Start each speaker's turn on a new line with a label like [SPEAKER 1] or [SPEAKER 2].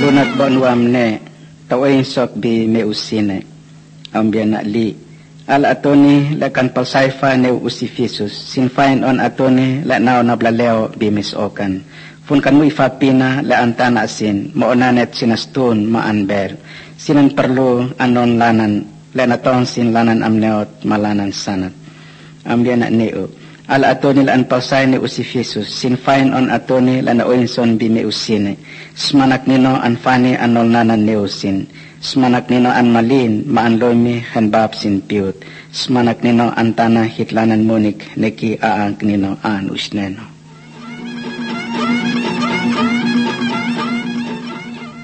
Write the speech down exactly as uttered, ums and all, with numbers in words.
[SPEAKER 1] lunat bonwam ne tawin sok bi me usine ambia na li al atoni la kan palsaifa ne usifisus sin fine on atoni la naw na blaleo bi misokan fun kan mu ifapina la antana sin maonanet sinastun maanber sinan perlu anon lanan la naton sin lanan amneot malanan sanat ambia na neo al atoni la an palsai ne usifisus sin fine on atoni la na oinson bi me usine smanak nino an fani anol nanan neusin smanak nino an malin maanlomi hanbab sin piut smanak nino antana hitlanan munik neki aang nino an usneno.